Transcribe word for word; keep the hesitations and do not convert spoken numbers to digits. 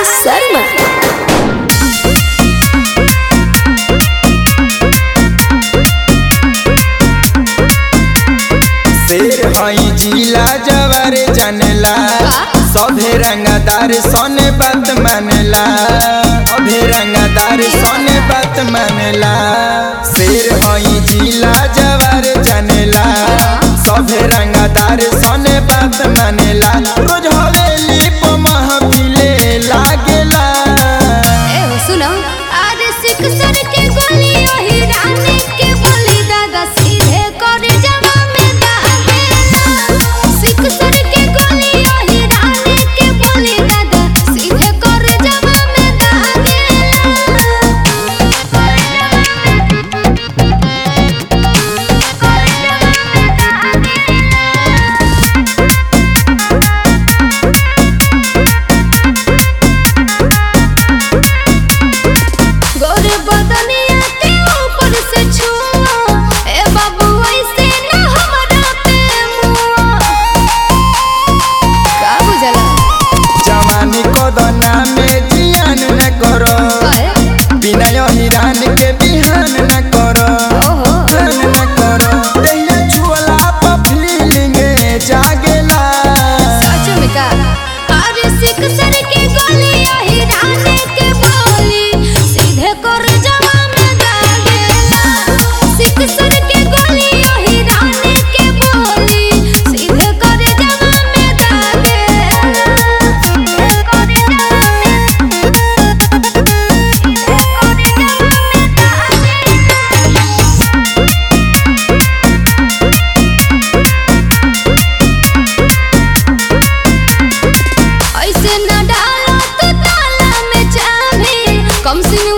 शर्मा। शेर हई जिला जवार जानेला सभे रंगदार सोने बात मानेला सभे रंगदार सोने बात मानेला। शेर हई जिला जवार जानेला सभे रंगदार सोने बात मानेला। रोज हवेली पे महफिले लागेला। ए हो सुनो अरे सिख सर के गोली ओही रानी के बोली दादा सीधे कर जमा में दागेला। सिख सर के गोली ओही रानी के बोली दादा सीधे कर जमा में दागेला। गोरे बदनिया के ऊपर से छुआ ए बाबू ऐसे ना हमरा पे मुआ। का बुझला जवानी कदना में जियान न करो बिना हिरान के बिहान न करो बिहान न करो। तेरे छुअला पे फीलिंग जागेला। सच में का अरे सिख सर के गोली ओही रानी के बोली सीधे कर जमा में दागेला। सिख सर के गोली ओही रानी के बोली सीधे कर जमा में दागेला। सीधे कर जमा में सीधे कर जमा में ऐसे न डालो तो ताला में चाबी कम से